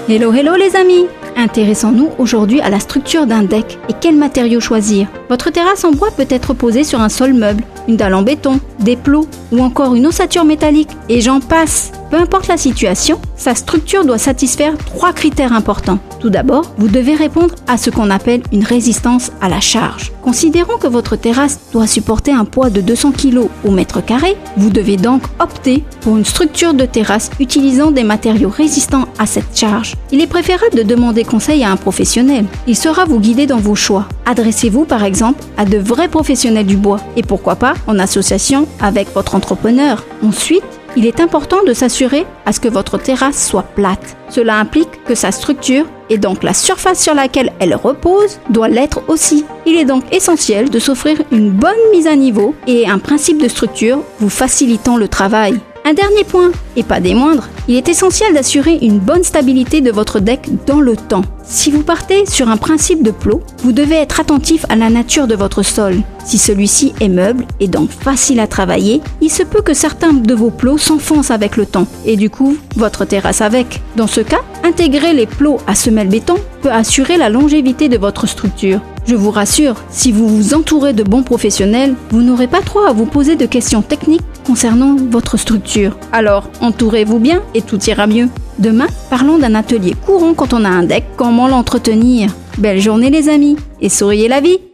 Hello hello les amis! Intéressons-nous aujourd'hui à la structure d'un deck et quels matériaux choisir. Votre terrasse en bois peut être posée sur un sol meuble, une dalle en béton, des plots ou encore une ossature métallique et j'en passe. Peu importe la situation, sa structure doit satisfaire 3 critères importants. Tout d'abord, vous devez répondre à ce qu'on appelle une résistance à la charge. Considérons que votre terrasse doit supporter un poids de 200 kg au mètre carré, vous devez donc opter pour une structure de terrasse utilisant des matériaux résistants à cette charge. Il est préférable de demander conseil à un professionnel. Il saura vous guider dans vos choix. Adressez-vous par exemple à de vrais professionnels du bois et pourquoi pas en association avec votre entrepreneur. Ensuite, il est important de s'assurer à ce que votre terrasse soit plate. Cela implique que sa structure et donc la surface sur laquelle elle repose doit l'être aussi. Il est donc essentiel de s'offrir une bonne mise à niveau et un principe de structure vous facilitant le travail. Un dernier point, et pas des moindres, il est essentiel d'assurer une bonne stabilité de votre deck dans le temps. Si vous partez sur un principe de plot, vous devez être attentif à la nature de votre sol. Si celui-ci est meuble et donc facile à travailler, il se peut que certains de vos plots s'enfoncent avec le temps et du coup, votre terrasse avec. Dans ce cas, intégrer les plots à semelle béton peut assurer la longévité de votre structure. Je vous rassure, si vous vous entourez de bons professionnels, vous n'aurez pas trop à vous poser de questions techniques concernant votre structure. Alors, entourez-vous bien et tout ira mieux. Demain, parlons d'un atelier courant quand on a un deck, comment l'entretenir. Belle journée les amis et souriez la vie!